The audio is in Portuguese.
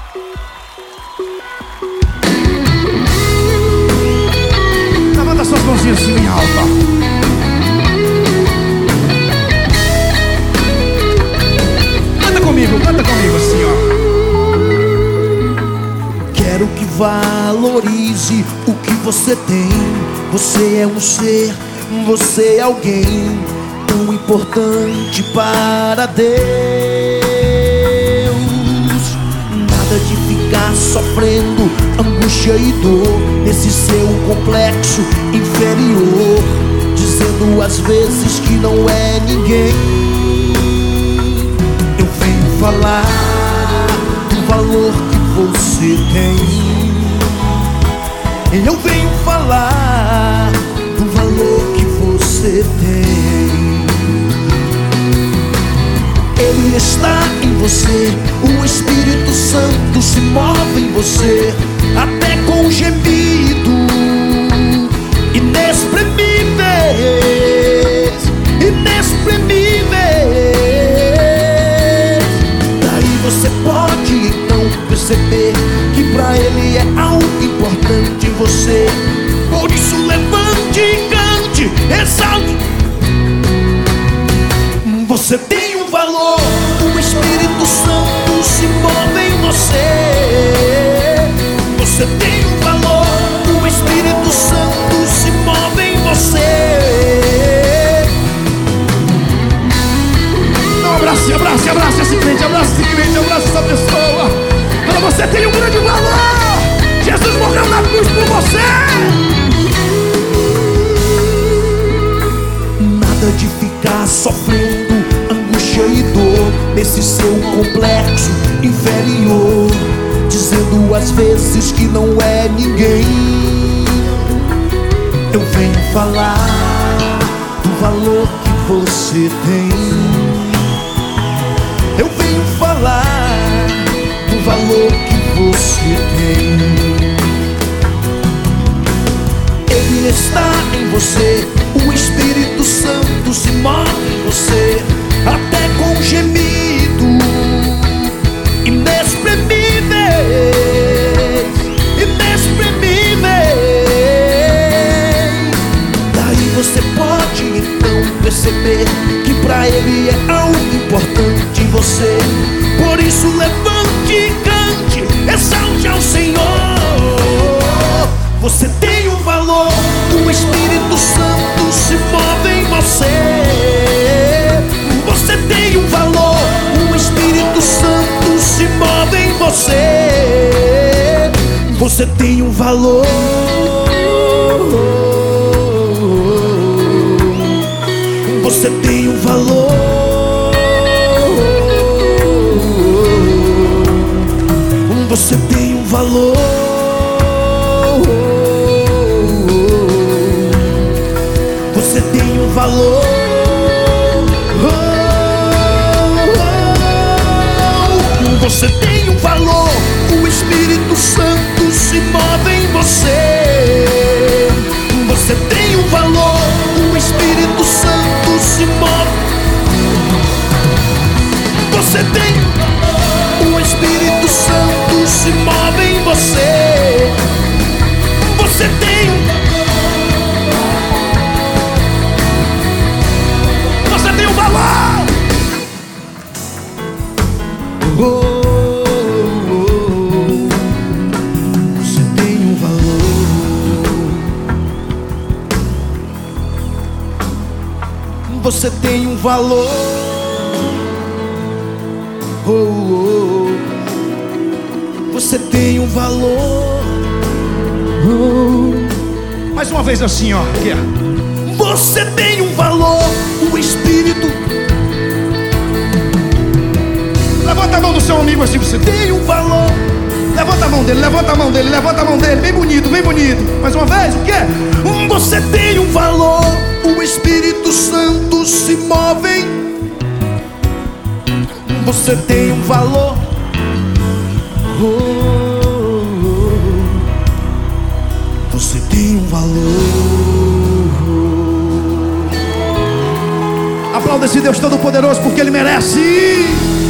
Levanta suas mãozinhas assim em alta. Canta comigo assim, ó. Quero que valorize o que você tem. Você é um ser, você é alguém tão importante para Deus. Nada de ficar sofrendo angústia e dor nesse seu complexo inferior, dizendo às vezes que não é ninguém. Eu venho falar do valor que você tem. Eu venho falar do valor que você tem. Ele está em você, o Espírito Santo se move em você, até com gemidos inexprimíveis, inexprimíveis. Daí você pode então perceber que pra Ele é algo importante em você. Por isso levante e cante, exalte. Você tem um valor, o Espírito Santo se move em você. Você tem um valor, o Espírito Santo se move em você. Então abrace, abrace, abrace esse crente, abrace esse crente, abrace essa pessoa. Então você tem um grande valor. Jesus morreu na cruz por você. Nada de ficar sofrendo angústia e dor nesse seu complexo inferior, dizendo às vezes que não é ninguém. Eu venho falar do valor que você tem. Eu venho falar do valor que você tem. Ele está em você, o Espírito Santo se move em você, até com gemidos inexprimíveis, inexprimíveis. Daí você pode então perceber que pra Ele é algo importante em você. Por isso levante e cante, exalte ao Senhor. Você tem um valor, o Espírito Santo se move em você. Você tem um valor, o Espírito Santo se move em você. Você tem um valor. Você tem um valor. Você tem um valor. Você tem um valor. Você tem um valor, o Espírito Santo se move em você. Você tem um valor, o Espírito Santo se move. Você tem o Espírito Santo se move em você. Você tem. Você tem um valor. Você tem um valor. Você tem um valor. Você tem um valor. Mais uma vez assim, ó. Aqui, ó. Você tem um valor, o Espírito. Levanta a mão do seu amigo assim, você tem um valor. Levanta a mão dele, levanta a mão dele, levanta a mão dele. Bem bonito, bem bonito. Mais uma vez, o quê? Você tem um valor, o Espírito Santo se move em. Você tem um valor. Você tem um valor. Aplauda esse Deus Todo-Poderoso porque Ele merece.